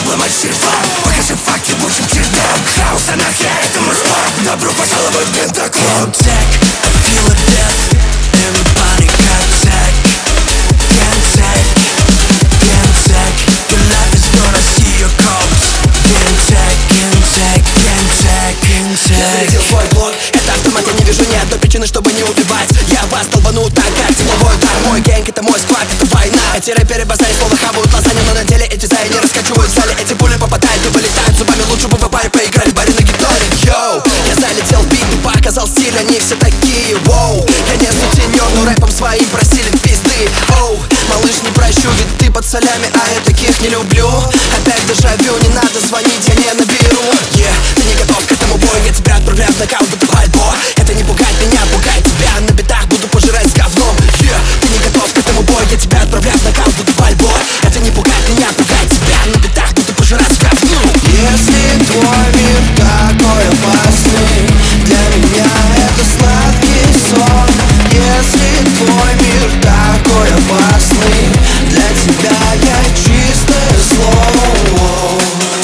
ломать черепа. Покажи факты, будем чертом. Хаос, анархия, это мой спорт. Добро пожаловать в Пентаклон. Can't take, I feel a death. Everybody can't take. Can't take, can't take. Your life is gonna see your corpse. Can't take, can't take, can't take, can't take. Я зарядил свой блок, это автомат, я не вижу ни одной причины, чтобы не убивать. Я вас долбану так, как силовой удар. Мой гэнг, это мой сквад, это война. Эти рэперы базарят, словно хавают лазанью, но на деле эти зайни раскачивают в зале. Эти пули попадают и вылетают зубами. Лучше бы в баре поиграли в баре на гитаре. Йоу, я залетел в бит и показал стиль, они все такие, воу. Я не сутенер, но рэпом своим просили пизды. Оу, малыш, не прощу, ведь ты под солями, а я таких не люблю. Опять дежавю, не надо звонить, я не наберу. Ты не готов к этому бою, я тебя отправляю в нокаут, будто Бальбоа. Это не пугает меня, пугает тебя. На битах буду пожирать с говном. Ты не готов к этому бою, я тебя отправляю в нокаут, будто Бальбоа. Это не пугает меня, пугает тебя. На битах буду пожирать с говном. Если твой мир такой опасный, для меня это сладкий сон. Если твой мир такой опасный, для тебя я чистое зло.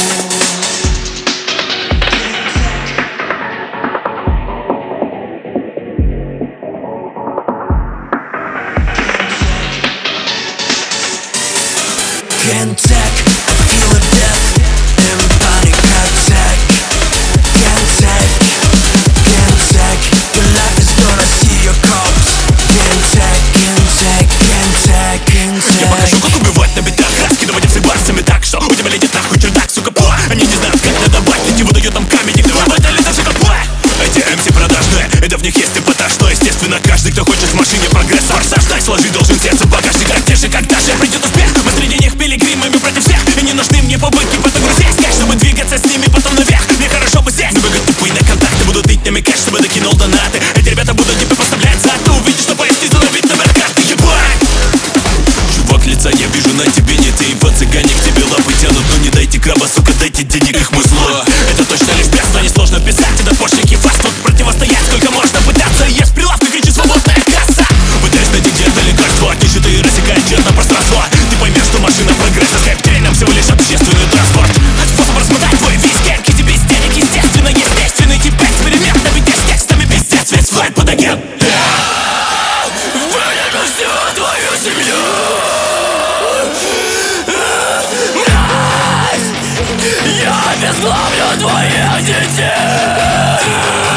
Can't take, I feel a death. Everybody can't take. Can't take, can't take. Your life is gonna see your corpse. Can't take, can't take, can't take, can't take. Я покажу, как убивать на битах. Раскидывать все барсами так, что у тебя летит нахуй чердак, сука, по. Они не знают, как надо бать. Эти выдают нам камень, их давай батали за все как по. Эти МС продажные, это в них есть эпатаж. Но естественно, каждый, кто хочет в машине прогресс. Форсаж, дай сложить должен сердце в багажник. А где же, когда же придет успех? Мы среди них пилигримами против всех. И не нужны мне побытки, потом грузить скэш, чтобы двигаться с ними потом наверх. Мне хорошо бы здесь. Забегать тупые на контакты, будут бить нами кэш, чтобы докинул донаты. Эти ребята будут тебе поставлять зад. Ты увидишь, что поезд не заловить номер карты, ебать. Чувак, лица я вижу на тебе нет. И по цыгане к тебе лапы тянут. Но не дайте краба, сука, дайте денег, их мы зло. Это точно лишь бес, но несложно писать. Это почники вас тут противостоять. Сколько можно пытаться, ешь прилавка, кричит свободная касса. Пытаясь найти где-то лекарство от нищеты и рассекает честно пространство. Ты поймешь, что машина прогресса с хэптейном всего лишь общественный транспорт. Способ размотать твой весь гэнг, эти без денег, естественно, естественный тип эксперимент. На бите с текстами пиздец, весь свайп под агент. Вынесу всю твою семью. Я обезглавлю твоих детей.